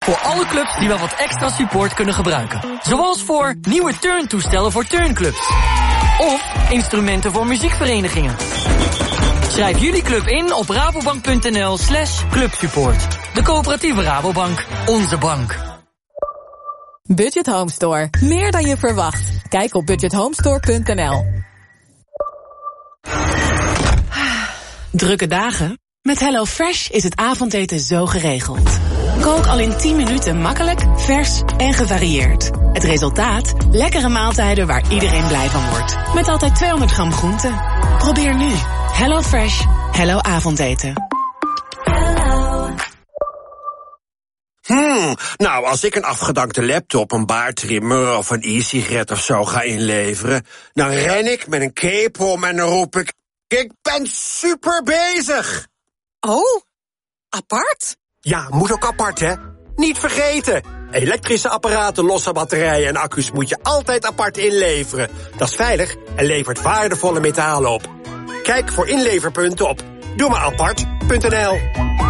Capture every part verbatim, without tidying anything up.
Voor alle clubs die wel wat extra support kunnen gebruiken. Zoals voor nieuwe turntoestellen voor turnclubs. Of instrumenten voor muziekverenigingen. Schrijf jullie club in op rabobank.nl slash clubsupport. De coöperatieve Rabobank. Onze bank. Budget Home Store. Meer dan je verwacht. Kijk op budget homestore punt n l. Drukke dagen? Met HelloFresh is het avondeten zo geregeld. Kook al in tien minuten makkelijk, vers en gevarieerd. Het resultaat? Lekkere maaltijden waar iedereen blij van wordt. Met altijd tweehonderd gram groente. Probeer nu. HelloFresh. Hello avondeten. Hmm, nou, als ik een afgedankte laptop, een baardtrimmer of een e-sigaret of zo ga inleveren, dan ren ik met een cape om en dan roep ik, ik ben super bezig. Oh, apart? Ja, moet ook apart, hè? Niet vergeten. Elektrische apparaten, losse batterijen en accu's moet je altijd apart inleveren. Dat is veilig en levert waardevolle metalen op. Kijk voor inleverpunten op doe maar apart punt n l.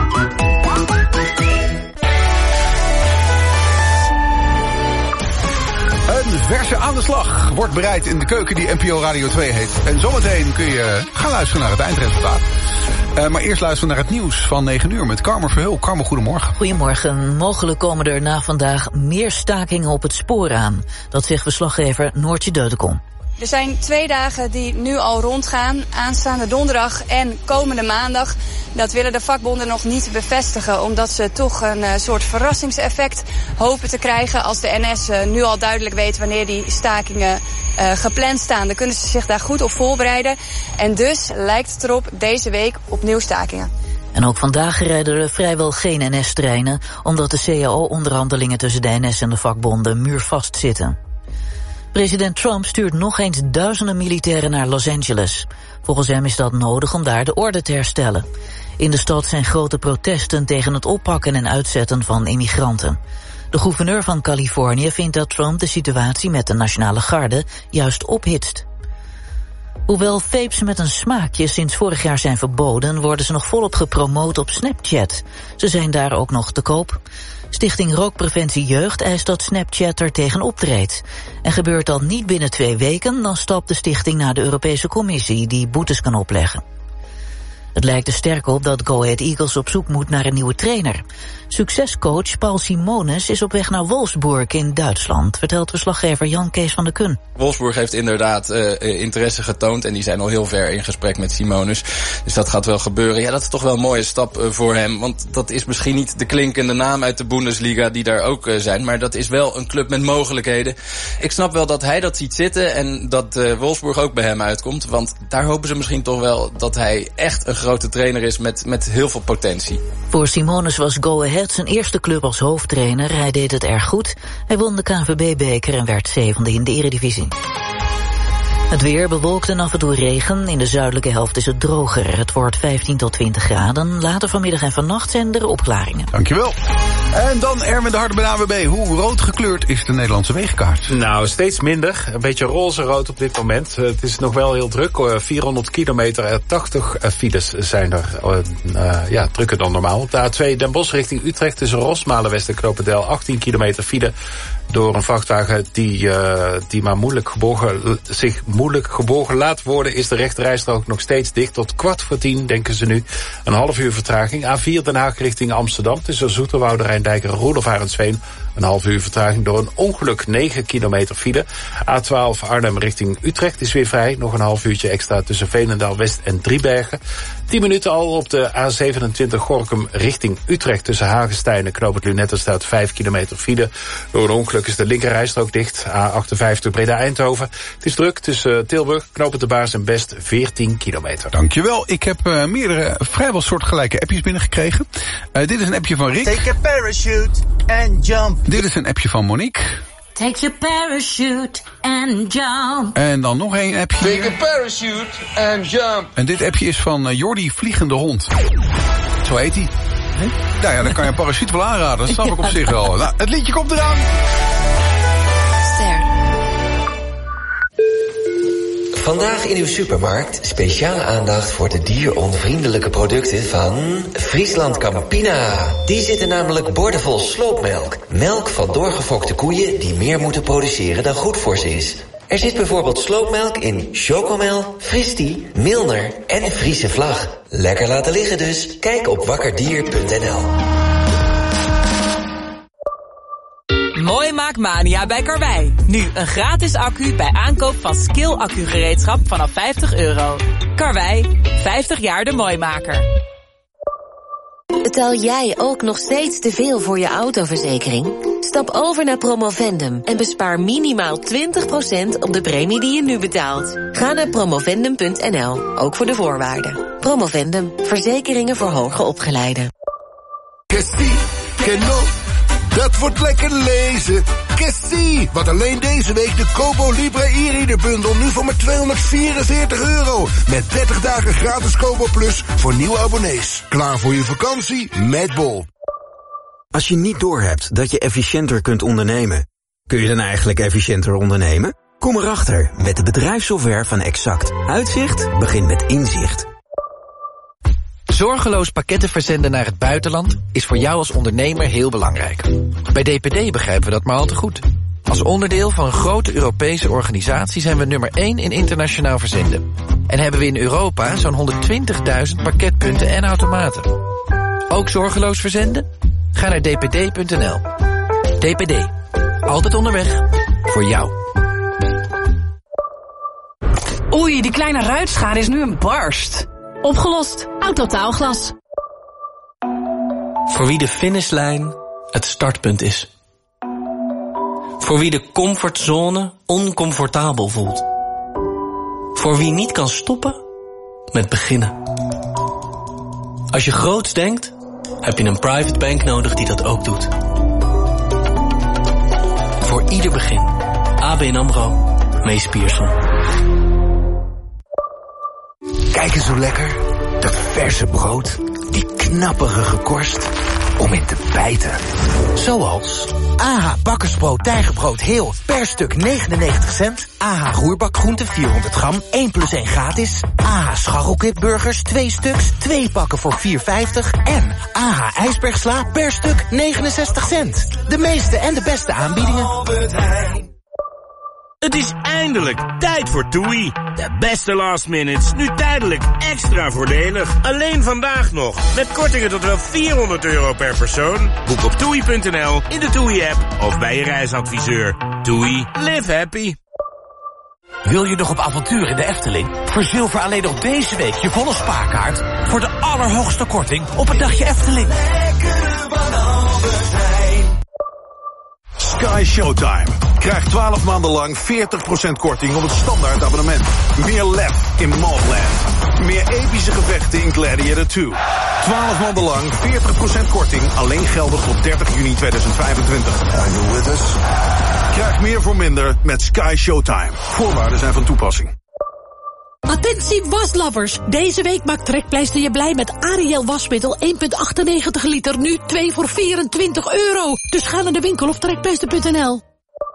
Een verse aan de slag wordt bereid in de keuken die N P O Radio twee heet. En zometeen kun je gaan luisteren naar het eindresultaat. Uh, maar eerst luisteren naar het nieuws van negen uur met Carmen Verheul. Carmen, goedemorgen. Goedemorgen. Mogelijk komen er na vandaag meer stakingen op het spoor aan. Dat zegt verslaggever Noortje Deutenkom. Er zijn twee dagen die nu al rondgaan, aanstaande donderdag en komende maandag. Dat willen de vakbonden nog niet bevestigen, omdat ze toch een uh, soort verrassingseffect hopen te krijgen. Als de N S uh, nu al duidelijk weet wanneer die stakingen uh, gepland staan, dan kunnen ze zich daar goed op voorbereiden. En dus lijkt het erop deze week opnieuw stakingen. En ook vandaag rijden er vrijwel geen N S-treinen, omdat de C A O-onderhandelingen tussen de N S en de vakbonden muurvast zitten. President Trump stuurt nog eens duizenden militairen naar Los Angeles. Volgens hem is dat nodig om daar de orde te herstellen. In de stad zijn grote protesten tegen het oppakken en uitzetten van immigranten. De gouverneur van Californië vindt dat Trump de situatie met de Nationale Garde juist ophitst. Hoewel vapes met een smaakje sinds vorig jaar zijn verboden, worden ze nog volop gepromoot op Snapchat. Ze zijn daar ook nog te koop. Stichting Rookpreventie Jeugd eist dat Snapchat er tegen optreedt. En gebeurt dat niet binnen twee weken, dan stapt de stichting naar de Europese Commissie, die boetes kan opleggen. Het lijkt er sterk op dat Go Ahead Eagles op zoek moet naar een nieuwe trainer. Succescoach Paul Simonis is op weg naar Wolfsburg in Duitsland, vertelt verslaggever Jan Kees van der Kun. Wolfsburg heeft inderdaad uh, interesse getoond en die zijn al heel ver in gesprek met Simonis. Dus dat gaat wel gebeuren. Ja, dat is toch wel een mooie stap uh, voor hem, want dat is misschien niet de klinkende naam uit de Bundesliga die daar ook uh, zijn, maar dat is wel een club met mogelijkheden. Ik snap wel dat hij dat ziet zitten en dat uh, Wolfsburg ook bij hem uitkomt, want daar hopen ze misschien toch wel dat hij echt een grote trainer is met, met heel veel potentie. Voor Simonis was Go Ahead zijn eerste club als hoofdtrainer. Hij deed het erg goed. Hij won de K N V B-beker en werd zevende in de Eredivisie. Het weer bewolkt en af en toe regen. In de zuidelijke helft is het droger. Het wordt vijftien tot twintig graden. Later vanmiddag en vannacht zijn er opklaringen. Dankjewel. En dan Erwin de Harde bij de A W B. Hoe rood gekleurd is de Nederlandse wegenkaart? Nou, steeds minder. Een beetje roze-rood op dit moment. Het is nog wel heel druk. vierhonderd kilometer, tachtig files zijn er. Uh, ja, drukker dan normaal. Op de A twee Den Bosch richting Utrecht tussen Rosmalen West en Knopendijl. achttien kilometer file door een vrachtwagen die, uh, die maar moeilijk gebogen, zich moeilijk gebogen laat worden, is de rechterrijstrook nog steeds dicht. Tot kwart voor tien, denken ze nu. Een half uur vertraging. A vier Den Haag richting Amsterdam tussen Zoeterwoude, Rijndijk en Roelof Arendsveen. Een half uur vertraging door een ongeluk, negen kilometer file. A twaalf Arnhem richting Utrecht is weer vrij. Nog een half uurtje extra tussen Veenendaal West en Driebergen. tien minuten al op de A zevenentwintig Gorinchem richting Utrecht tussen Hagestein en Knoop het Lunetten staat vijf kilometer file. Door een ongeluk is de linkerrijstrook dicht. A achtenvijftig Breda-Eindhoven. Het is druk tussen Tilburg, Knoop het de Baars en Best veertien kilometer. Dankjewel. Ik heb uh, meerdere vrijwel soortgelijke appjes binnengekregen. Uh, dit is een appje van Rick. Take a parachute and jump. Dit is een appje van Monique. Take your parachute and jump. En dan nog één appje. Take a parachute and jump. En dit appje is van uh, Jordi Vliegende Hond. Zo heet hij. Huh? Nou ja, dan kan je een parachute wel aanraden. Dat snap ik op zich wel. Nou, het liedje komt eraan. Ster. Vandaag in uw supermarkt speciale aandacht voor de dieronvriendelijke producten van Friesland Campina. Die zitten namelijk boordevol sloopmelk. Melk van doorgefokte koeien die meer moeten produceren dan goed voor ze is. Er zit bijvoorbeeld sloopmelk in Chocomel, Fristi, Milner en Friese Vlag. Lekker laten liggen dus. Kijk op wakkerdier punt n l. Mooi Maakmania bij Karwei. Nu een gratis accu bij aankoop van Skill accugereedschap vanaf vijftig euro. Karwei, vijftig jaar de mooimaker. Betaal jij ook nog steeds te veel voor je autoverzekering? Stap over naar Promovendum en bespaar minimaal twintig procent op de premie die je nu betaalt. Ga naar promovendum punt n l, ook voor de voorwaarden. Promovendum, verzekeringen voor hoger opgeleiden. Kessie, Kenno, dat wordt lekker lezen. Kessie, wat alleen deze week de Kobo Libre e-reader bundel nu voor maar tweehonderdvierenveertig euro. Met dertig dagen gratis Kobo Plus voor nieuwe abonnees. Klaar voor je vakantie met Bol. Als je niet doorhebt dat je efficiënter kunt ondernemen, kun je dan eigenlijk efficiënter ondernemen? Kom erachter met de bedrijfssoftware van Exact. Uitzicht begint met inzicht. Zorgeloos pakketten verzenden naar het buitenland is voor jou als ondernemer heel belangrijk. Bij D P D begrijpen we dat maar al te goed. Als onderdeel van een grote Europese organisatie zijn we nummer één in internationaal verzenden. En hebben we in Europa zo'n honderdtwintigduizend pakketpunten en automaten. Ook zorgeloos verzenden? Ga naar d p d punt n l. D P D. Altijd onderweg. Voor jou. Oei, die kleine ruitschade is nu een barst. Opgelost. Autotaalglas. Voor wie de finishlijn het startpunt is. Voor wie de comfortzone oncomfortabel voelt. Voor wie niet kan stoppen met beginnen. Als je groots denkt, heb je een private bank nodig die dat ook doet. Voor ieder begin. A B N AMRO, Mees Pierson. Kijk eens hoe lekker. Dat verse brood. Die knapperige korst. Om in te bijten. Zoals A H bakkersbrood tijgerbrood heel. Per stuk negenennegentig cent. A H roerbakgroenten vierhonderd gram. één plus één gratis. A H scharrelkipburgers twee stuks. twee pakken voor vier vijftig. En A H ijsbergsla per stuk negenenzestig cent. De meeste en de beste aanbiedingen. Het is eindelijk tijd voor TUI. De beste last minutes, nu tijdelijk extra voordelig. Alleen vandaag nog. Met kortingen tot wel vierhonderd euro per persoon. Boek op toei punt n l, in de TUI-app of bij je reisadviseur. TUI, live happy. Wil je nog op avontuur in de Efteling? Verzilver alleen nog deze week je volle spaarkaart voor de allerhoogste korting op een dagje Efteling. Sky Showtime. Krijg twaalf maanden lang veertig procent korting op het standaard abonnement. Meer lef in Mothland. Meer epische gevechten in Gladiator twee. twaalf maanden lang veertig procent korting. Alleen geldig tot dertig juni tweeduizend vijfentwintig. Are you with us? Krijg meer voor minder met Sky Showtime. Voorwaarden zijn van toepassing. Attentie waslovers. Deze week maakt Trekpleister je blij met Ariel wasmiddel één komma achtennegentig liter. Nu twee voor vierentwintig euro. Dus ga naar de winkel of trekpleister punt n l.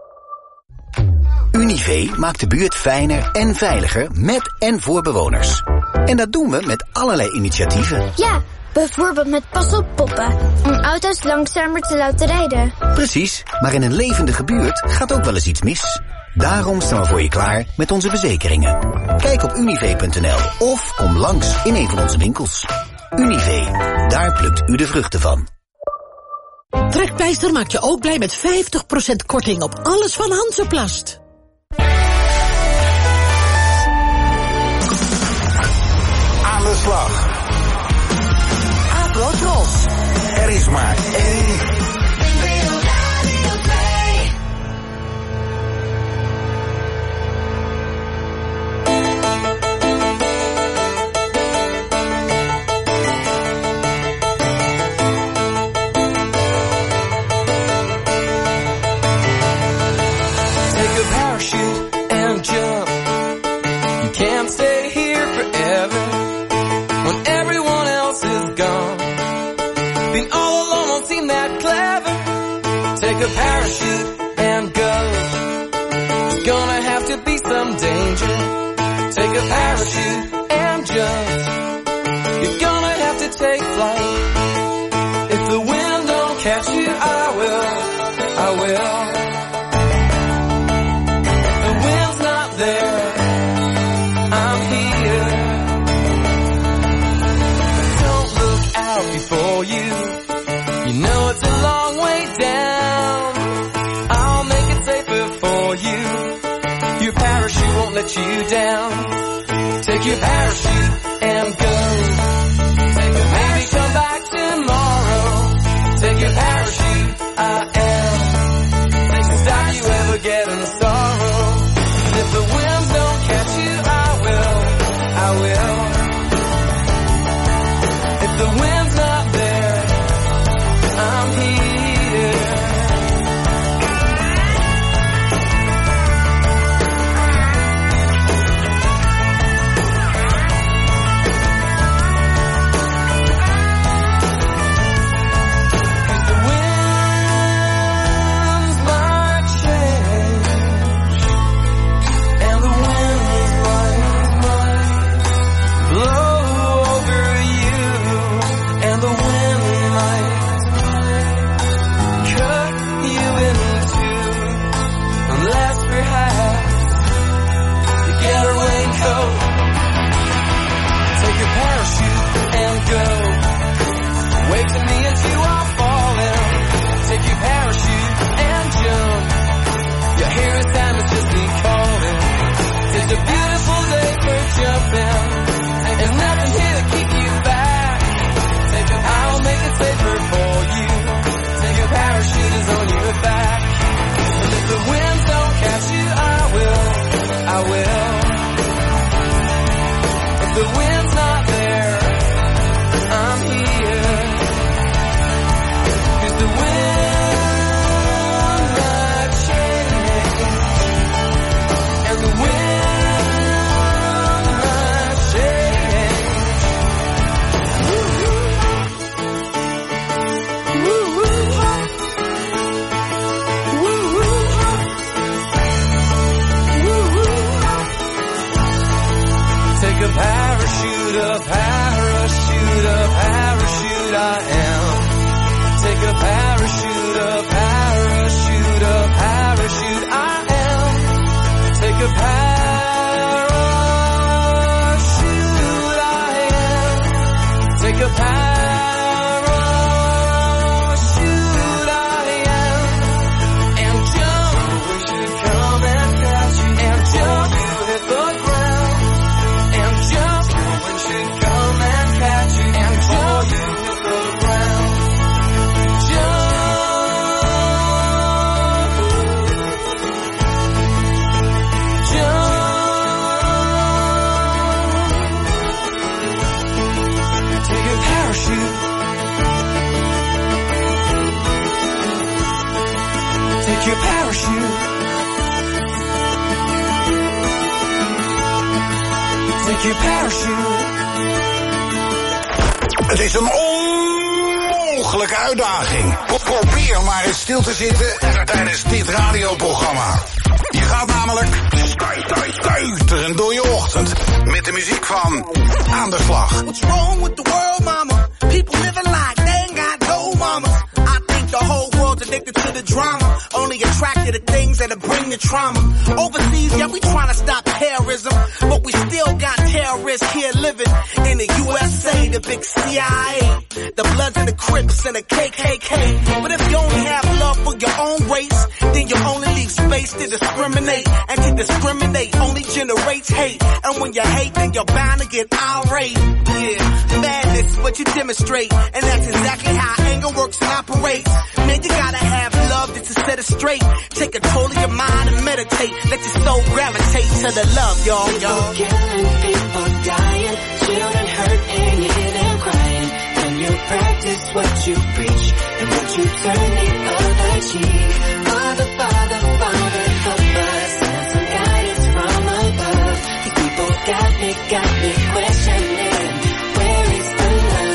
Univé maakt de buurt fijner en veiliger met en voor bewoners. En dat doen we met allerlei initiatieven. Ja, bijvoorbeeld met pas op poppen. Om auto's langzamer te laten rijden. Precies, maar in een levendige buurt gaat ook wel eens iets mis. Daarom staan we voor je klaar met onze verzekeringen. Kijk op univé punt n l of kom langs in een van onze winkels. Univé, daar plukt u de vruchten van. Trekpleister maakt je ook blij met vijftig procent korting op alles van Hansaplast. Aan de slag. Abrotros. Er is maar één. A parachute and go. There's gonna have to be some danger Take a parachute and jump. You're gonna have to take flight. If the wind don't catch you, I will, I will. If the wind's not there, I'm here. Don't look out before you. You know it's a long way down. I'll make it safer for you. Your parachute won't let you down. Take your parachute and go. Take a maybe come back tomorrow. Take your parachute, I am. Take to stop you ever getting sorrow. And if the winds don't catch you, I will, I will. If the wind's not there, I'm here. Het is een onmogelijke uitdaging. Probeer maar eens stil te zitten tijdens dit radioprogramma. Je gaat namelijk stuiteren door je ochtend met de muziek van Aan de Slag. What's wrong with the world, mama? People living like they ain't got no mama. I think the whole world's addicted to the drama. Only attracted to things that'll bring the trauma. Overseas, yeah, we trying to stop terrorism, but we still got terrorists here living in the U S A, the big C I A, the Bloods and the Crips and the K K K. But if you only have love for your own race, then you only leave space to discriminate. And to discriminate only generates hate. And when you hate, then you're bound to get irate. Yeah, madness is what you demonstrate. And that's exactly how anger works and operates. Man, you gotta have love just to set it straight. Take control of your mind and meditate. Let your soul gravitate to the love, y'all, y'all. People killing, people dying, children hurt and you hear them crying. When you practice what you preach and what you turn the other cheek. Father, Father, Father, help us. Send some guidance from above. The people got me, got me questioning. Where is the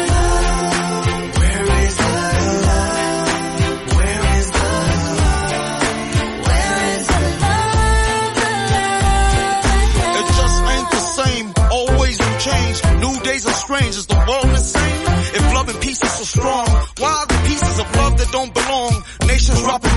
love? Where is the love? Where is the love? Where is the love? The love? It just ain't the same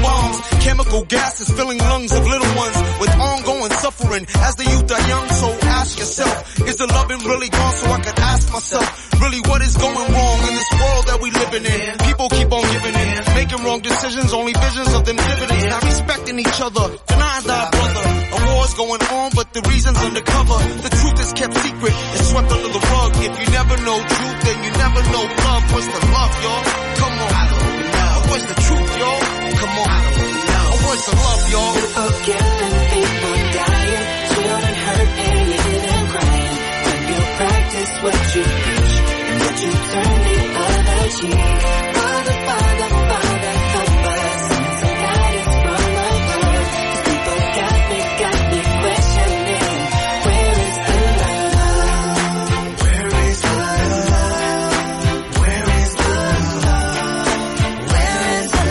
bombs. Chemical gases filling lungs of little ones with ongoing suffering. As the youth are young, so ask yourself, is the loving really gone? So I could ask myself, really what is going wrong in this world that we living in? People keep on giving in, making wrong decisions, only visions of them dividends. Not respecting each other, denying thy brother. A war's going on, but the reason's undercover. The truth is kept secret, it's swept under the rug. If you never know truth, then you never know love. What's the love, y'all? Come on. I don't know. What's the truth, y'all? Come on. I don't know. What's the love, y'all? People killing, people dying, children hurt and even crying. When you practice what you preach, and what you turn the other cheek. Father, Father, Father, help us. Send some guidance from above. These people got me, got me questioning. Where is the love? Where is the love? Where is the love? Where is the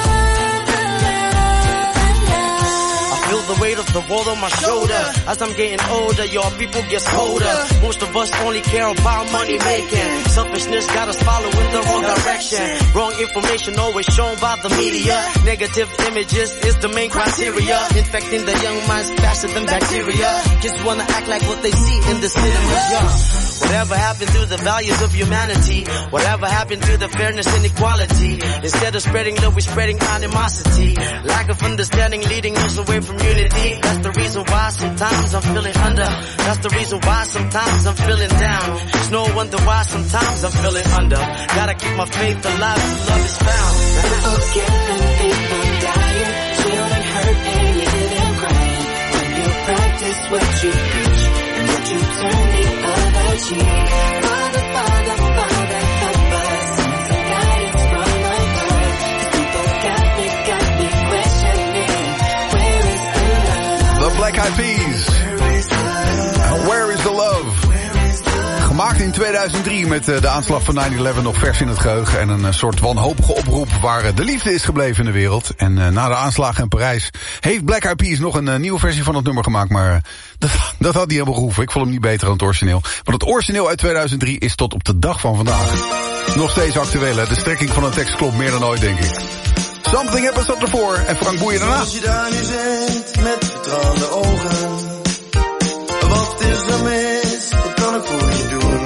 love? I feel the weight of the world on my shoulder. As I'm getting older, y'all people get colder. Most of us only care about money making. Selfishness got us following the wrong direction. Wrong information always shown by the media. Negative images is the main criteria. Infecting the young minds faster than bacteria. Kids wanna act like what they see in the cinemas, yeah. Whatever happened to the values of humanity? Whatever happened to the fairness and equality? Instead of spreading love, we're spreading animosity. Lack of understanding leading us away from unity. That's the reason why sometimes I'm feeling under. That's the reason why sometimes I'm feeling down. It's no wonder why sometimes I'm feeling under. Gotta keep my faith alive till love is found. People killing, people dying, children hurt and even crying. When you practice what you preach, and what you turn the other cheek. Father, Father, Father, help us. Send some guidance from above. These people got me, got me questioning. Where is the love? The Black Eyed Peas. Where is the love? Gemaakt in tweeduizend drie met uh, de aanslag van nine eleven nog vers in het geheugen. En een uh, soort wanhopige oproep waar uh, de liefde is gebleven in de wereld. En uh, na de aanslagen in Parijs heeft Black Eyed Peas nog een uh, nieuwe versie van het nummer gemaakt. Maar uh, dat, dat had niet helemaal gehoeven. Ik vond hem niet beter dan het origineel. Maar het origineel uit tweeduizend drie is tot op de dag van vandaag nog steeds actueel. Hè? De strekking van de tekst klopt meer dan ooit, denk ik. Something Happens op de voor en Frank Boeien daarna. Als je daar nu zit met vertraande ogen, wat is er mis? Wat kan ik voor je doen?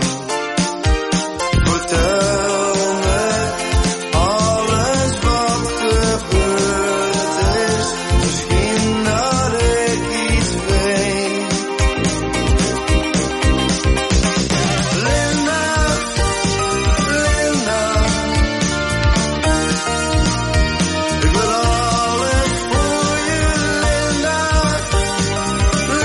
Vertel me alles wat gebeurd is. Misschien dat ik iets weet. Linda, Linda, ik wil alles voor je, Linda.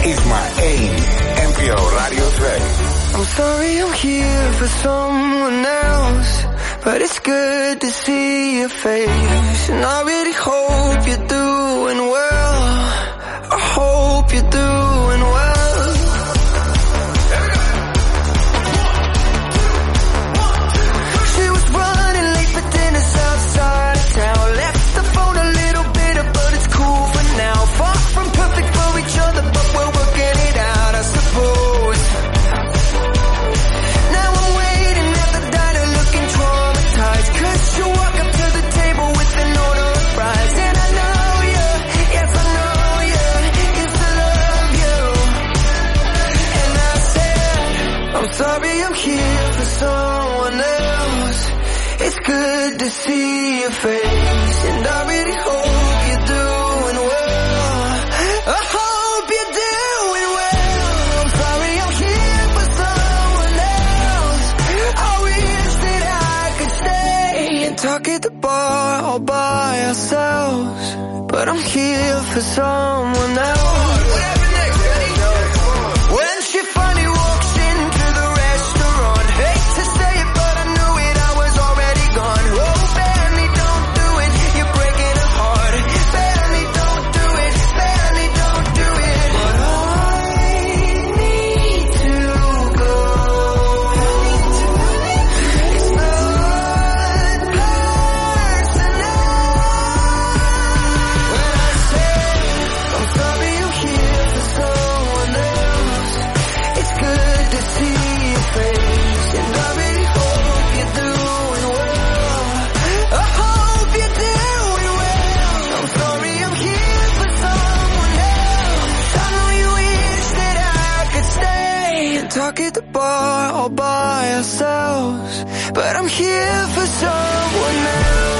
is maar één. N P O Radio twee. I'm sorry I'm here for someone else, but it's good to see your face. And I really hope you're doing well. I hope you're doing well. She was running late for dinner outside of town. Left the phone a little bitter, but it's cool for now. Far from perfect for each other, but we're working it out, I suppose. Now I'm waiting at the diner looking traumatized, 'cause you walk up to the table with an order of fries. And I know you, yes I know you, used to love you. And I said, I'm sorry I'm here for someone else. It's good to see your face, and I really hope you're doing well. I hope you're doing well. I'm sorry I'm here for someone else. I wish that I could stay and talk at the bar all by ourselves, but I'm here for someone else. When she finally walks into the restaurant, hate to say it, but I knew it, I was already gone. Oh, Benny, don't do it, you're breaking her heart. Benny, don't do it, Benny, don't do it. But I need to go. It's not personal. When I say I'm sorry I'm here for someone else, it's good to see your face, and I really hope you're doing well. I hope you're doing well. I'm sorry I'm here for someone else. I know you wish that I could stay and talk at the bar all by ourselves, but I'm here for someone else.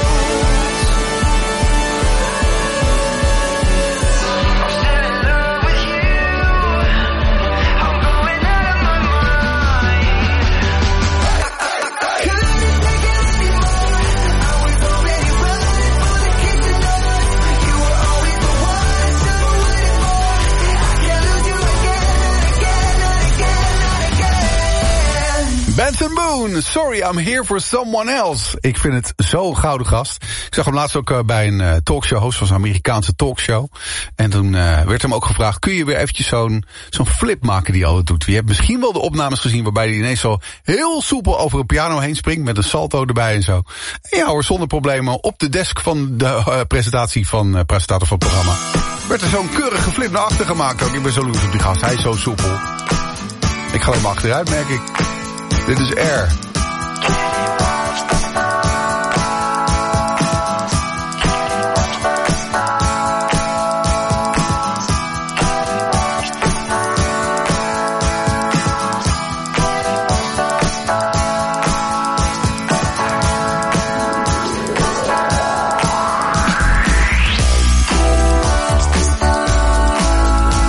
Benson Boone, sorry, I'm here for someone else. Ik vind het zo'n gouden gast. Ik zag hem laatst ook uh, bij een uh, talkshow, host van zo'n Amerikaanse talkshow. En toen uh, werd hem ook gevraagd, kun je weer eventjes zo'n zo'n flip maken die hij altijd doet. Je hebt misschien wel de opnames gezien waarbij hij ineens zo heel soepel over een piano heen springt met een salto erbij en zo. En ja hoor, zonder problemen op de desk van de uh, presentatie van uh, presentator van het programma. Werd er zo'n keurige flip naar achter gemaakt ook. Ik ben zo loes op die gast, hij is zo soepel. Ik ga hem achteruit, merk ik. Dit is Air.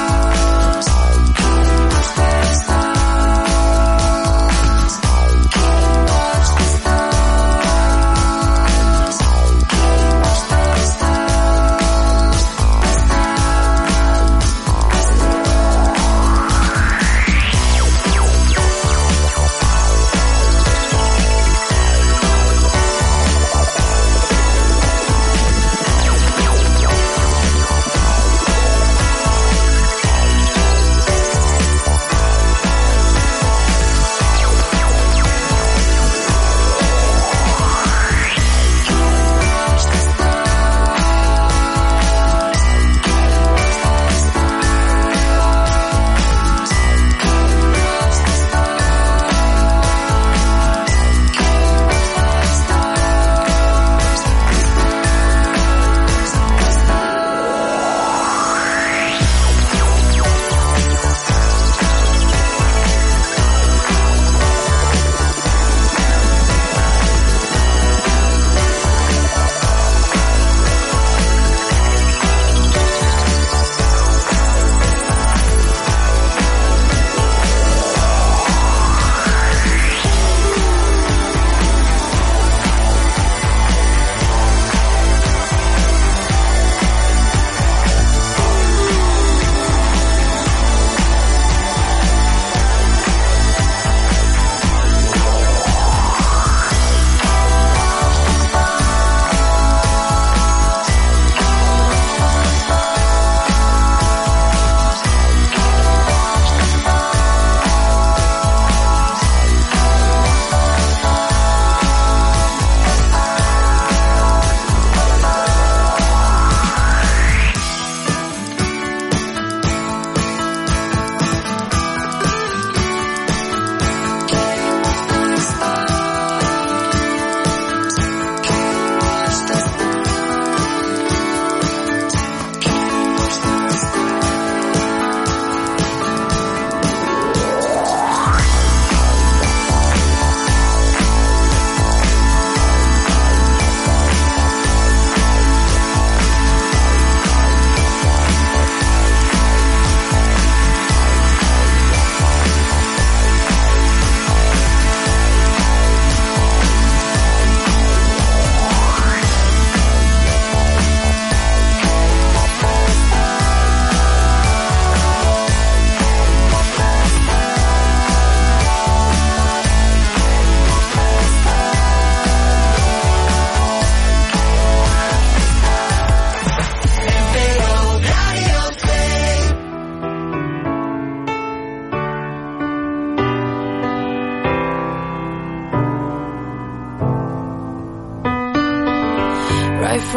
I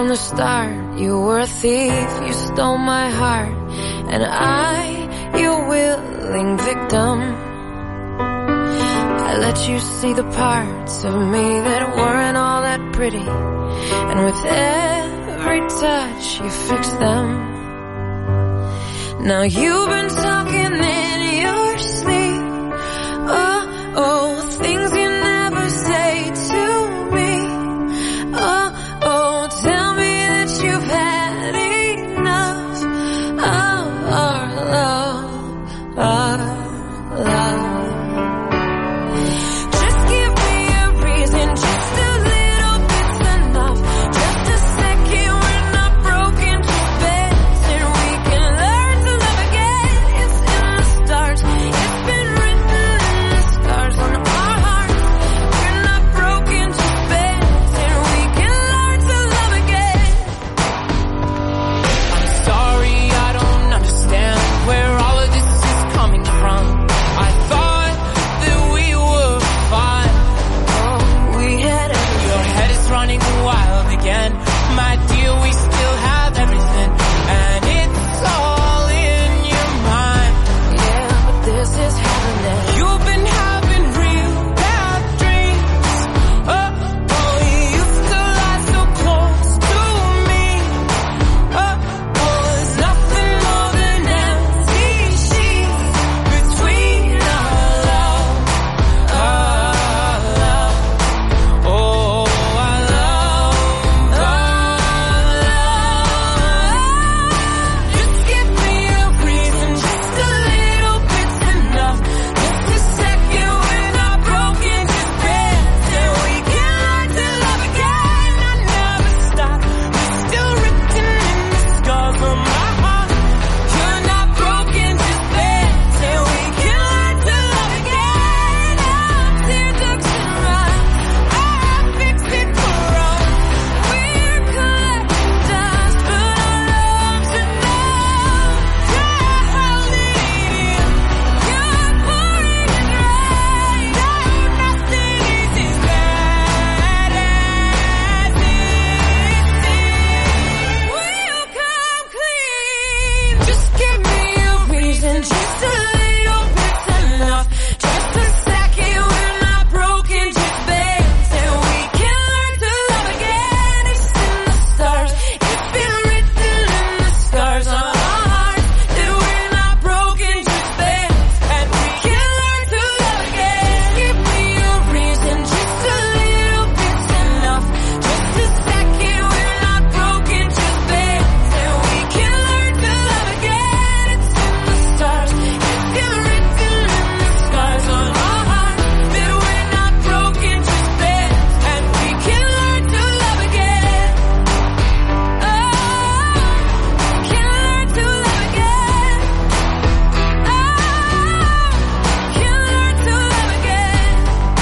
the start. You were a thief, you stole my heart, and I, your willing victim. I let you see the parts of me that weren't all that pretty, and with every touch you fixed them. Now you've been talking in your sleep. Oh, oh, things you never say to me. Oh, oh, tell me that you've had enough of our love, our love. Just give me a reason, just a little bit's enough. Just a second, we're not broken, just bends, and we can learn to love again. It's in the stars, it's been written in the scars on our hearts. We're not broken, just bends, and we can learn to love again. I'm sorry, I don't understand where all of this is coming from. I thought that we were fine. Oh, we had everything. Your head is running wild again. My dear, we still have everything, and it's all in your mind. Yeah, but this is happening. You've been having real bad dreams. Oh, oh, you used to lie so close to me. Oh, oh, there's nothing more than empty sheets between our love, our love. Oh, our love, our love. Just give me a reason, just a little bit's enough. Just a second, we're not broken, just bends, and we can learn to love again. I never stop, we're still written in the scars of my heart. You're not broken, just bends, and we can learn to love again. Our teardrops and rise, I fix it for us. We're collecting dust, but our love's enough. You're holding it in, you're pouring it right out. Nothing is as bad as it seems. Will you come clean? Just give me a reason, just a little bit's enough. Just a second, we're not broken, just bends, and we can learn to love again. It's in the stars, it's been written in the scars on our hearts that we're not broken, just bends, and we can learn to love again. Give me a reason, just a little bit's enough. Just a second, we're not broken, just bends, and we can learn to love again. It's in the stars, it's been written in the scars on our hearts that we're not broken, just bends, and we can learn to love again. Oh, can learn to love again. Oh, can learn to love again.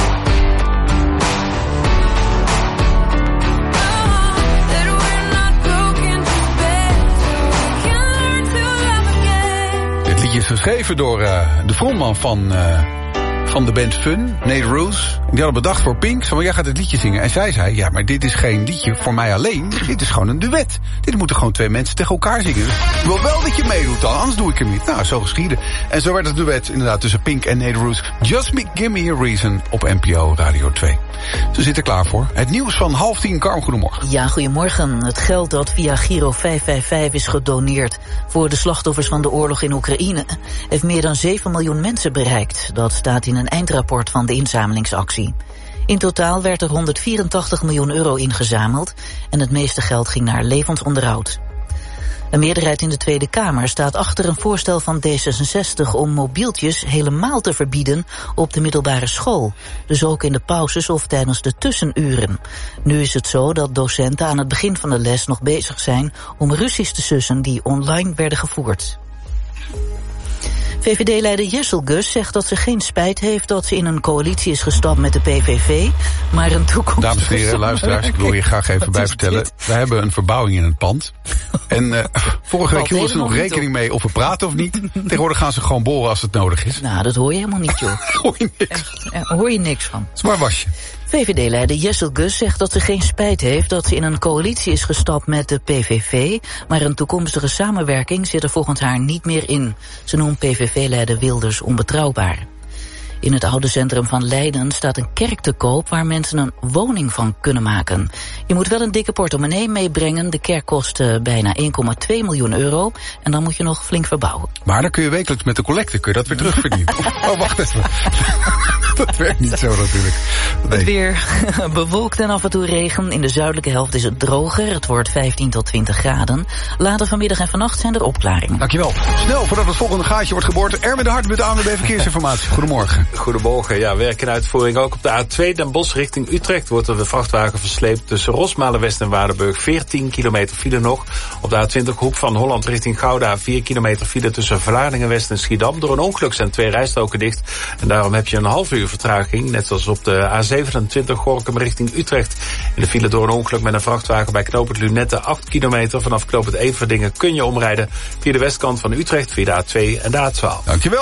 Oh, that we're not broken, just bends, and we can learn to love again. Dit liedje is geschreven door uh, de frontman van, uh, van de band Fun, Nate Roos. Die hadden bedacht voor Pink, zo, maar jij gaat het liedje zingen. En zij zei, ja, maar dit is geen liedje voor mij alleen. Dit is gewoon een duet. Dit moeten gewoon twee mensen tegen elkaar zingen. Dus ik wil wel dat je meedoet dan, anders doe ik hem niet. Nou, zo geschieden. En zo werd het duet inderdaad tussen Pink en Nate Roos. Just me, Give Me a Reason op N P O Radio twee. Ze zitten klaar voor. Het nieuws van half tien. Carmen, goedemorgen. Ja, goedemorgen. Het geld dat via Giro vijf vijf vijf is gedoneerd voor de slachtoffers van de oorlog in Oekraïne heeft meer dan zeven miljoen mensen bereikt. Dat staat in een eindrapport van de inzamelingsactie. In totaal werd er honderdvierentachtig miljoen euro ingezameld en het meeste geld ging naar levensonderhoud. Een meerderheid in de Tweede Kamer staat achter een voorstel van D zesenzestig om mobieltjes helemaal te verbieden op de middelbare school. Dus ook in de pauzes of tijdens de tussenuren. Nu is het zo dat docenten aan het begin van de les nog bezig zijn om ruzies te sussen die online werden gevoerd. V V D-leider Jessel Gus zegt dat ze geen spijt heeft dat ze in een coalitie is gestapt met de P V V, maar een toekomst. Dames en heren, luisteraars, ik wil je graag even bij vertellen. We hebben een verbouwing in het pand. En uh, vorige week hielden ze nog rekening mee of we praten of niet. Tegenwoordig gaan ze gewoon boren als het nodig is. Nou, dat hoor je helemaal niet, joh. hoor je niks. Echt, hoor je niks van. Waar was je? V V D-leider Jessel Gus zegt dat ze geen spijt heeft dat ze in een coalitie is gestapt met de P V V, maar een toekomstige samenwerking zit er volgens haar niet meer in. Ze noemt P V V-leider Wilders onbetrouwbaar. In het oude centrum van Leiden staat een kerk te koop waar mensen een woning van kunnen maken. Je moet wel een dikke portemonnee meebrengen. De kerk kost uh, bijna één komma twee miljoen euro en dan moet je nog flink verbouwen. Maar dan kun je wekelijks met de collecte kun je dat weer terugverdienen. Oh, wacht even. Dat werkt niet zo natuurlijk. Nee. Het weer bewolkt en af en toe regen. In de zuidelijke helft is het droger. Het wordt vijftien tot twintig graden. Later vanmiddag en vannacht zijn er opklaringen. Dankjewel. Snel voordat het volgende gaatje wordt geboord. Erwin de Hart met de A N W B Verkeersinformatie. Goedemorgen. Goedemorgen. Ja, werk en uitvoering ook op de A twee Den Bosch richting Utrecht wordt er de vrachtwagen versleept tussen Rosmalen West en Waardenburg. veertien kilometer file nog. Op de A twintig Hoek van Holland richting Gouda vier kilometer file tussen Vlaardingen West en Schiedam. Door een ongeluk zijn twee rijstroken dicht. En daarom heb je een half uur vertraging. Net zoals op de A zevenentwintig Gorinchem richting Utrecht. In de file door een ongeluk met een vrachtwagen bij knooppunt Lunette acht kilometer. Vanaf knooppunt Everdingen kun je omrijden via de westkant van Utrecht via de A twee en de A twaalf. Dankjewel.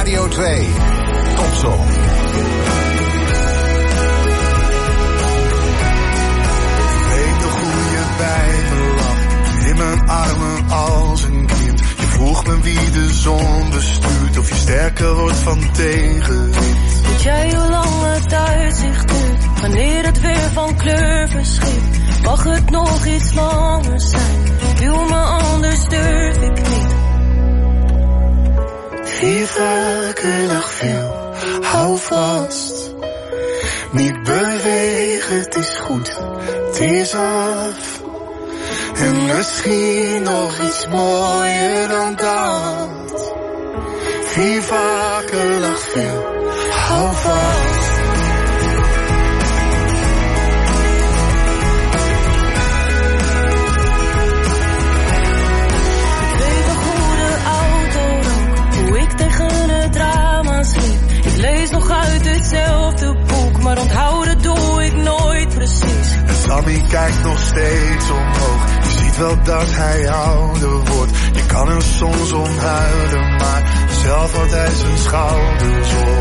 Radio twee. Tot zo. Weet nog hoe je bij me lag, in mijn armen als een kind. Je vroeg me wie de zon bestuurt, of je sterker wordt van tegenwind. Weet jij hoe lang het uitzicht duurt, wanneer het weer van kleur verschilt? Mag het nog iets langer zijn, wil me anders durf ik niet. Vier vaker nog veel, hou vast. Niet bewegen, het is goed, het is af. En misschien nog iets mooier dan dat. Vier vaker nog veel, hou vast. Ik lees nog uit hetzelfde boek, maar onthouden doe ik nooit precies. En Sammy kijkt nog steeds omhoog, je ziet wel dat hij ouder wordt. Je kan er soms om huilen, maar zelf houdt hij zijn schouders op.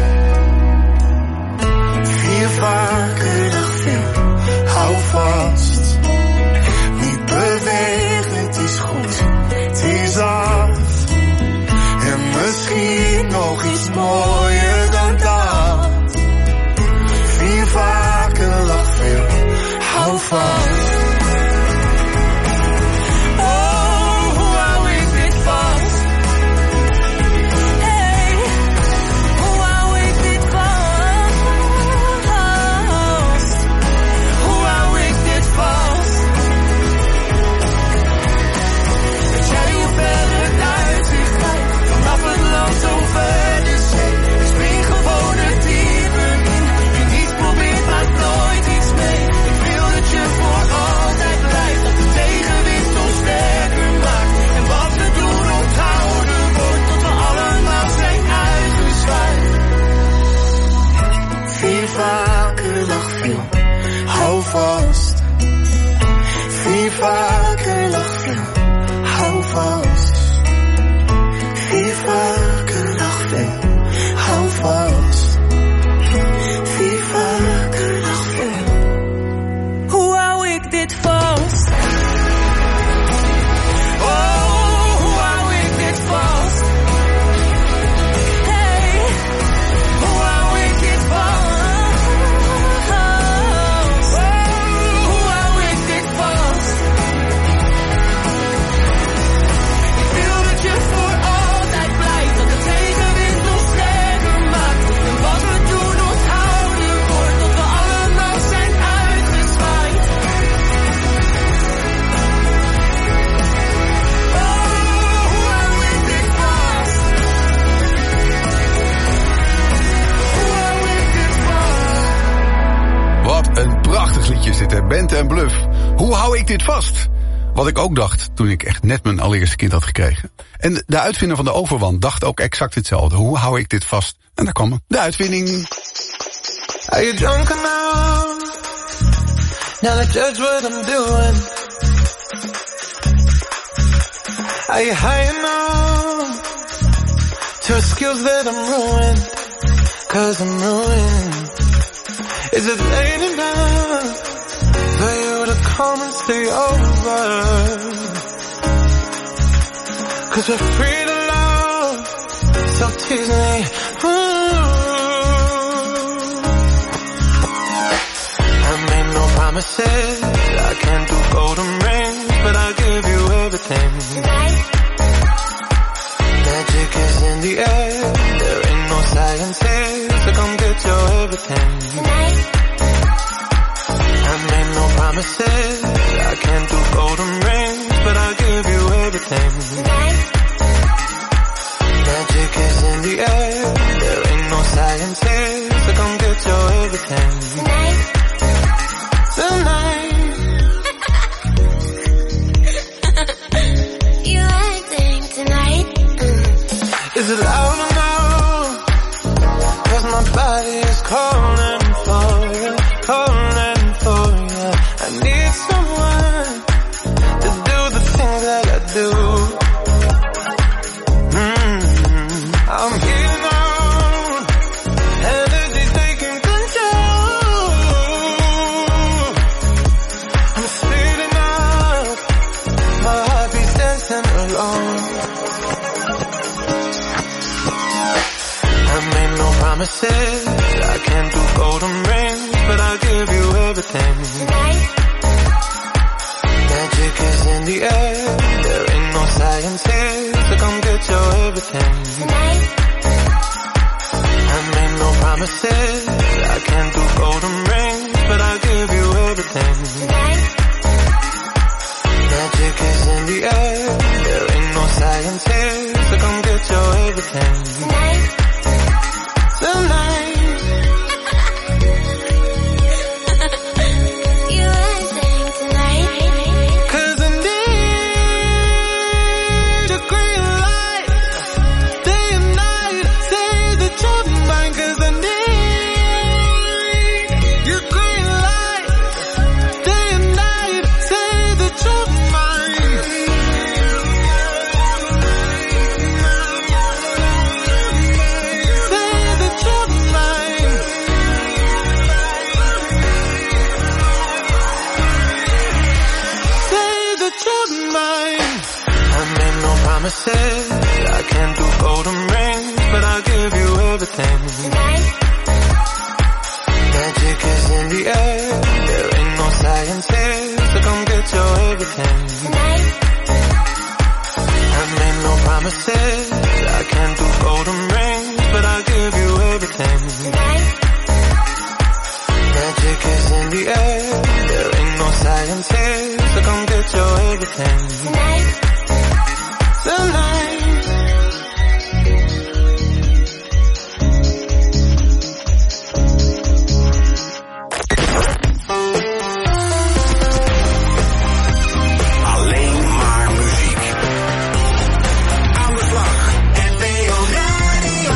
Vier vaker dag veel, hou vast. Niet bewegen, het is goed, het is af. En misschien nog iets mooier dan dat. Vier vaker lach veel, hou vast. Oh, hoe hou ik dit vast? Hey, hoe hou ik dit vast? Hoe hou ik dit vast? Weet jij hoe ver het uitzicht lijkt? Vanaf het land zo ver de zee. Ik spring gewoon het diepe in. Je niets probeert, maakt nooit iets mee. Ik wil dat je voor altijd blijft. Dat de tegenwind ons sterker maakt. En wat we doen onthouden wordt. Tot we allemaal zijn uitgezwaaid. Vier vaker lach veel, hou vast. Vier vaker lach veel, hou vast. Vier vaker lach veel, hou vast. Vier vaker lach veel. Hoe hou ik dit vast? Oh, hoe hou ik dit vast? Hey, hoe hou ik dit vast? Oh, hoe hou ik dit vast? Ik wil dat je voor altijd blijft, dat de tegenwind ons sterker maakt. En wat we doen onthouden wordt, tot we allemaal zijn uitgezwaaid. Oh, hoe hou ik dit vast? Hoe hou ik dit vast? Wat een prachtig liedje is dit, hè? Bente en Bluff. Hoe hou ik dit vast? Wat ik ook dacht toen ik echt net mijn allereerste kind had gekregen. En de uitvinder van de overwand dacht ook exact hetzelfde. Hoe hou ik dit vast? En daar kwam de uitvinding. Are you drunk enough? Now to judge what I'm doing. Are you high enough to excuse that I'm ruined? Cause I'm ruined. Is it late enough for you to come and stay over? Cause we're free to love, so tease me. Ooh. I made no promises, I can't do golden rings, but I'll give you everything. Magic is in the air, there ain't no science here, so come get your everything. I made no promises, I can't do golden rings, but I'll give you everything. Magic is in the air, there ain't no science here, so come get your everything. Tonight. You acting tonight? Is it loud enough? Cause my body is calling for you, calling for you. I need someone to do the things that I do. Mm-hmm. I'm here now. promises. I can't do golden rings, but I'll give you everything. Tonight. Magic is in the air. There ain't no science here, so come get your everything. Tonight. I made no promises. I can't do golden rings, but I'll give you everything. Tonight. Magic is in the air. There ain't no science here, so come get your everything. Tonight. Tonight. I can't do golden rings, but I'll give you everything. Tonight. Magic is in the air. There ain't no science here, so come get your everything. Tonight. I made no promises. I can't do golden rings, but I'll give you everything. Tonight. Magic is in the air. There ain't no science here, so come get your everything. Tonight. Tonight. Alleen maar muziek. Aan de slag. N P O Radio.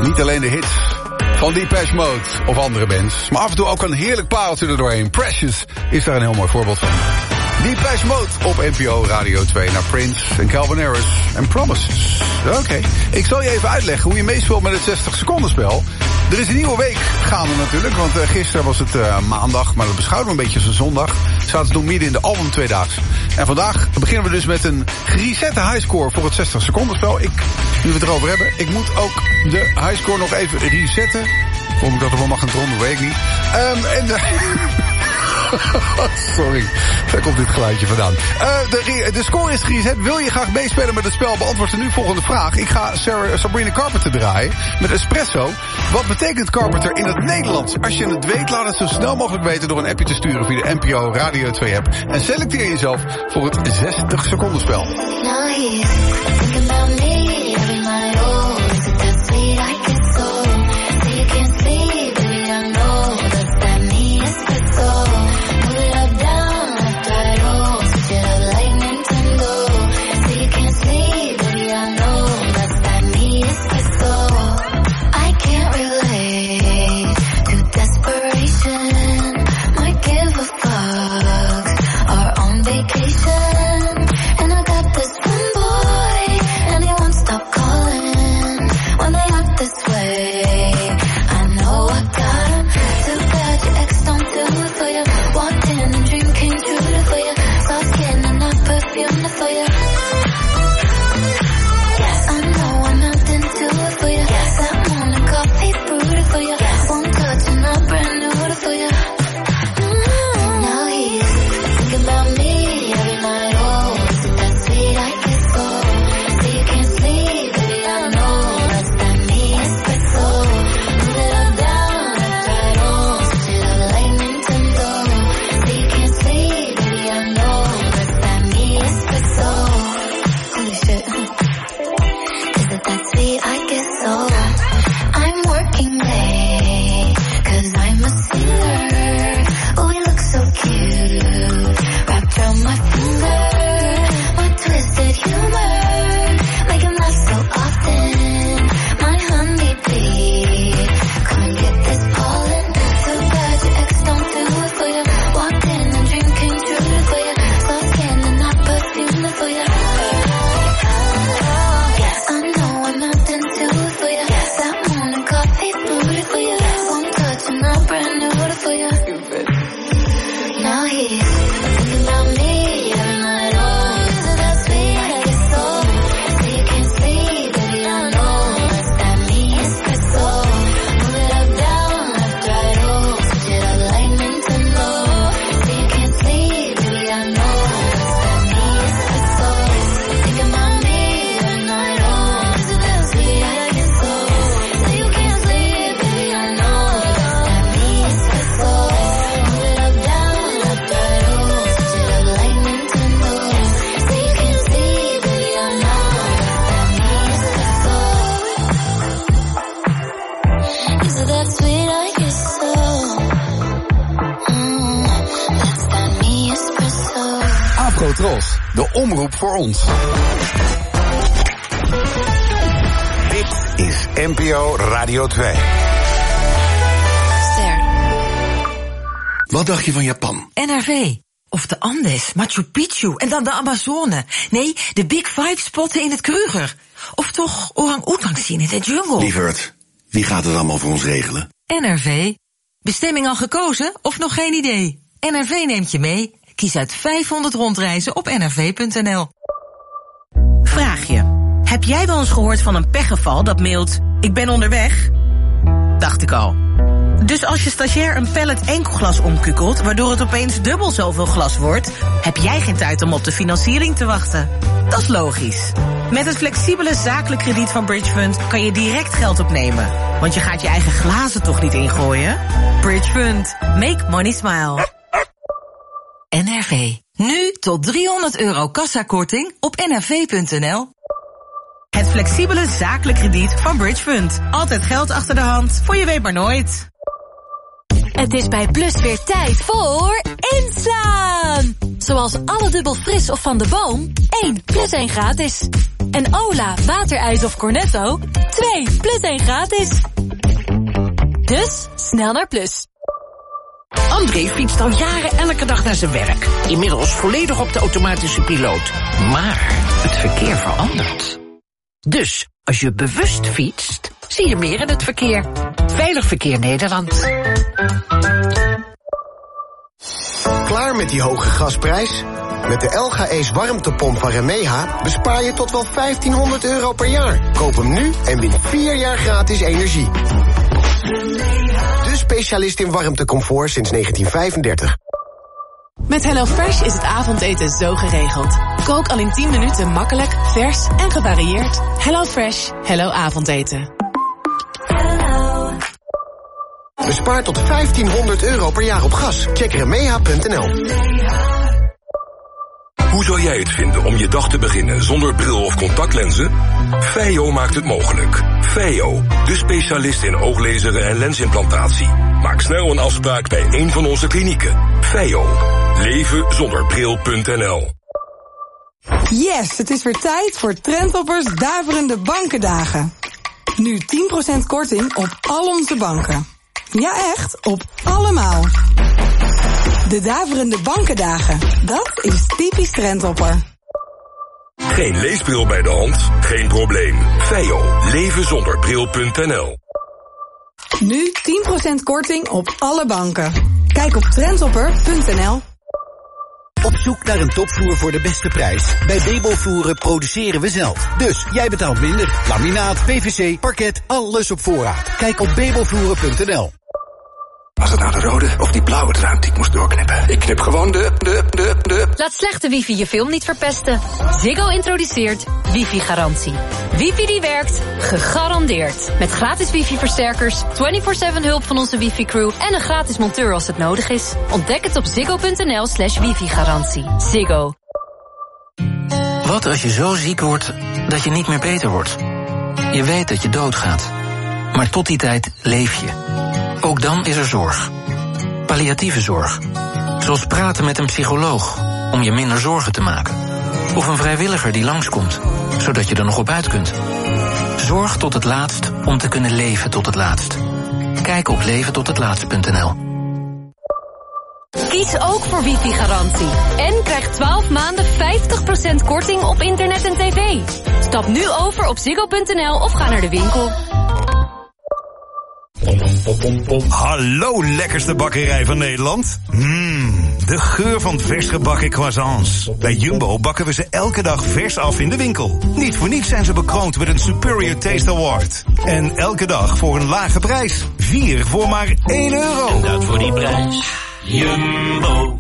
Niet alleen de hits van Depeche Mode of andere bands, maar af en toe ook een heerlijk pareltje er doorheen. Precious is daar een heel mooi voorbeeld van. Depeche Mode op N P O Radio twee naar Prince en Calvin Harris en Promises. Oké, okay. Ik zal je even uitleggen hoe je meespeelt met het zestig seconden spel. Er is een nieuwe week gaande natuurlijk, want uh, gisteren was het uh, maandag, maar dat beschouwen we een beetje als een zondag. Zaten we nog midden in de album tweedaags. En vandaag beginnen we dus met een geresette highscore voor het zestig seconden spel. Ik, nu we het erover hebben, ik moet ook de highscore nog even resetten. Of ik dat er wel mag gaan dromen, weet ik niet. Um, en uh, sorry, daar komt dit geluidje vandaan. Uh, de, de score is gereset. Wil je graag meespelen met het spel? Beantwoord de nu volgende vraag. Ik ga Sarah, Sabrina Carpenter draaien met Espresso. Wat betekent Carpenter in het Nederlands? Als je het weet, laat het zo snel mogelijk weten door een appje te sturen via de N P O Radio twee app. En selecteer jezelf voor het zestig seconden spel. Now he's thinking about me every night. Oh, is it that sweet I get so? So you can't sleep, baby, I know that's that me espresso. Move it up, down, left, right, oh, switch it up like Nintendo. So you can't sleep, baby, I know that's that me espresso. I can't relate to desperation. Might give a fuck. Our own vacation. And I got this one boy, and he won't stop calling when they act this way. I know I got him. Too bad your ex don't do it for you. Walked in and dream came true for you. Soft skin and not perfume for you. Yes, I know I'm not into it for you. Yes, that morning coffee brewed for you. Yes, won't touch and not brand new for you. Mm, now he's thinking about me every night. Oh, is it that sweet I get so? So you can't sleep, baby, I know that's that me espresso. Move it up, down, left, right, oh, switch it up like Nintendo. So you can't sleep, baby, I know that's that me espresso. Holy shit. Is it that sweet I get so? I'm working late, cause I'm a singer. Oh, we look so cute, wrapped around my finger. My twisted humor, make him laugh so often. My honeybee, come and get this pollen. Too bad your ex don't do it for you. Walked in and dream came true for you. Soft skin and not perfume for you. Yes, I know I'm not into it for you. Yes, that morning coffee brewed for you. Won't touch and not brand new for you. Now he's thinking about me every night. Oh, is it that sweet I get so? So you can't sleep, baby, I know that's that me espresso. Move it up, down, left, right, oh, switch it up like Nintendo. So you can't sleep, baby, I know that's that me espresso. Thinking about me every night. Oh, is it that sweet I get so? So you can't sleep, baby, I know that's that me espresso. Move it up, down, left, right, oh, switch it up like Nintendo. So you can't sleep, baby, I know that's that me espresso. Is it that sweet I get so? Mm, that's that me espresso. Afro-Tros, de omroep voor ons. Dit is N P O Radio twee. Wat dacht je van Japan? N R V. Of de Andes, Machu Picchu en dan de Amazone. Nee, de Big Five spotten in het Kruger. Of toch orang-oetang zien in de jungle. Lieverd, wie gaat het allemaal voor ons regelen? N R V. Bestemming al gekozen of nog geen idee? N R V neemt je mee. Kies uit vijfhonderd rondreizen op n r v punt n l. Vraag je. Heb jij wel eens gehoord van een pechgeval dat mailt... Ik ben onderweg? Dacht ik al. Dus als je stagiair een pallet enkelglas omkukelt... waardoor het opeens dubbel zoveel glas wordt... heb jij geen tijd om op de financiering te wachten. Dat is logisch. Met het flexibele zakelijk krediet van Bridge Fund... kan je direct geld opnemen. Want je gaat je eigen glazen toch niet ingooien? Bridge Fund. Make money smile. N R V. Nu tot driehonderd euro kassakorting op n r v punt n l. Het flexibele zakelijk krediet van Bridge Fund. Altijd geld achter de hand, voor je weet maar nooit. Het is bij Plus weer tijd voor inslaan. Zoals alle dubbel fris of van de boom, één plus één gratis. En Ola, waterijs of Cornetto, twee plus één gratis. Dus, snel naar Plus. André fietst al jaren elke dag naar zijn werk. Inmiddels volledig op de automatische piloot. Maar het verkeer verandert. Dus, als je bewust fietst, zie je meer in het verkeer. Veilig Verkeer Nederland. Klaar met die hoge gasprijs? Met de L G Ace warmtepomp van Remeha bespaar je tot wel vijftienhonderd euro per jaar. Koop hem nu en win vier jaar gratis energie. De specialist in warmtecomfort sinds negentien vijfendertig. Met HelloFresh is het avondeten zo geregeld. Kook al in tien minuten makkelijk, vers en gevarieerd. HelloFresh, hello avondeten. Bespaar tot vijftienhonderd euro per jaar op gas. Check remeha punt n l. Hoe zou jij het vinden om je dag te beginnen zonder bril of contactlenzen? Feio maakt het mogelijk. Feio, de specialist in ooglezeren en lensimplantatie. Maak snel een afspraak bij een van onze klinieken. Feio, leven zonder bril punt n l. Yes, het is weer tijd voor Trendhoppers Daverende Bankendagen. Nu tien procent korting op al onze banken. Ja echt, op allemaal. De Daverende Bankendagen, dat is typisch Trendhopper. Geen leesbril bij de hand? Geen probleem. Feio, leven zonder bril punt n l. Nu tien procent korting op alle banken. Kijk op trendhopper punt n l. Op zoek naar een topvloer voor de beste prijs? Bij Bebo-vloeren produceren we zelf. Dus jij betaalt minder. Laminaat, P V C, parket, alles op voorraad. Kijk op bebo-vloeren punt n l. Was het nou de rode of die blauwe draad die ik moest doorknippen? Ik knip gewoon de, de, de, de... Laat slechte wifi je film niet verpesten. Ziggo introduceert wifi-garantie. Wifi die werkt, gegarandeerd. Met gratis wifi-versterkers, vierentwintig zeven hulp van onze wifi-crew... en een gratis monteur als het nodig is. Ontdek het op ziggo punt n l slash wifi-garantie. Ziggo. Wat als je zo ziek wordt dat je niet meer beter wordt? Je weet dat je doodgaat. Maar tot die tijd leef je. Ook dan is er zorg. Palliatieve zorg. Zoals praten met een psycholoog om je minder zorgen te maken. Of een vrijwilliger die langskomt, zodat je er nog op uit kunt. Zorg tot het laatst om te kunnen leven tot het laatst. Kijk op leven tot het laatst punt n l. Kies ook voor wifi-garantie. En krijg twaalf maanden vijftig procent korting op internet en tv. Stap nu over op ziggo punt n l of ga naar de winkel. Hallo, lekkerste bakkerij van Nederland. Mmm, de geur van vers gebakken croissants. Bij Jumbo bakken we ze elke dag vers af in de winkel. Niet voor niets zijn ze bekroond met een Superior Taste Award. En elke dag voor een lage prijs. Vier voor maar één euro. En dat voor die prijs. Jumbo.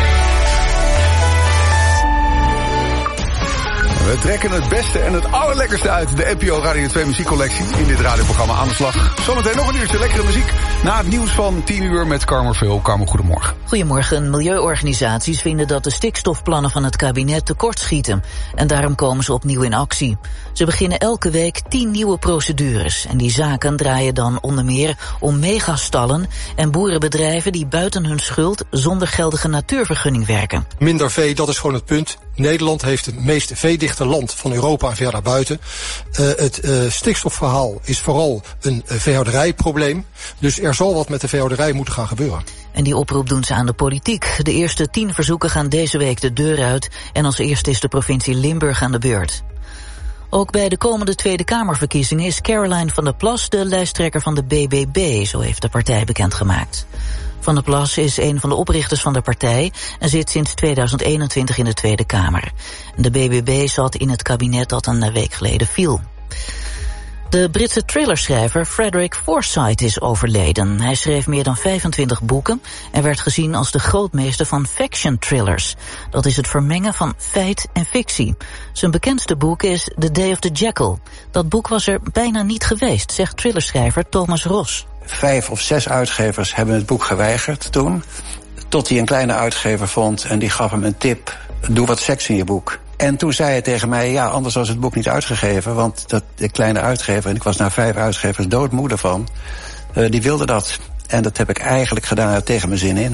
We trekken het beste en het allerlekkerste uit de N P O Radio twee muziekcollectie in dit radioprogramma Aan de Slag. Zometeen nog een uurtje lekkere muziek na het nieuws van tien uur met Carmen Verheul. Carmen, goedemorgen. Goedemorgen. Milieuorganisaties vinden dat de stikstofplannen van het kabinet tekortschieten. En daarom komen ze opnieuw in actie. Ze beginnen elke week tien nieuwe procedures. En die zaken draaien dan onder meer om megastallen en boerenbedrijven die buiten hun schuld zonder geldige natuurvergunning werken. Minder vee, dat is gewoon het punt. Nederland heeft het meest veedichte land van Europa en ver daarbuiten. Uh, het uh, stikstofverhaal is vooral een uh, veehouderijprobleem. Dus er zal wat met de veehouderij moeten gaan gebeuren. En die oproep doen ze aan de politiek. De eerste tien verzoeken gaan deze week de deur uit. En als eerste is de provincie Limburg aan de beurt. Ook bij de komende Tweede Kamerverkiezingen is Caroline van der Plas de lijsttrekker van de B B B, zo heeft de partij bekendgemaakt. Van der Plas is een van de oprichters van de partij en zit sinds tweeduizend eenentwintig in de Tweede Kamer. De B B B zat in het kabinet dat een week geleden viel. De Britse thrillerschrijver Frederick Forsyth is overleden. Hij schreef meer dan vijfentwintig boeken en werd gezien als de grootmeester van fiction thrillers. Dat is het vermengen van feit en fictie. Zijn bekendste boek is The Day of the Jackal. Dat boek was er bijna niet geweest, zegt thrillerschrijver Thomas Ros. Vijf of zes uitgevers hebben het boek geweigerd toen. Tot hij een kleine uitgever vond en die gaf hem een tip. Doe wat seks in je boek. En toen zei hij tegen mij, ja, anders was het boek niet uitgegeven. Want dat, de kleine uitgever, en ik was naar vijf uitgevers doodmoede van, uh, die wilde dat. En dat heb ik eigenlijk gedaan tegen mijn zin in.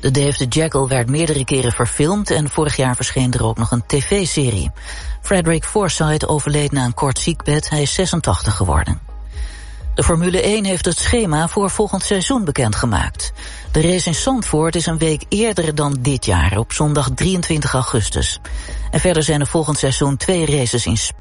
De Dave the Jackal werd meerdere keren verfilmd en vorig jaar verscheen er ook nog een tv-serie. Frederick Forsyth overleed na een kort ziekbed, hij is zesentachtig geworden. De Formule één heeft het schema voor volgend seizoen bekendgemaakt. De race in Zandvoort is een week eerder dan dit jaar, op zondag drieëntwintig augustus. En verder zijn er volgend seizoen twee races in Spa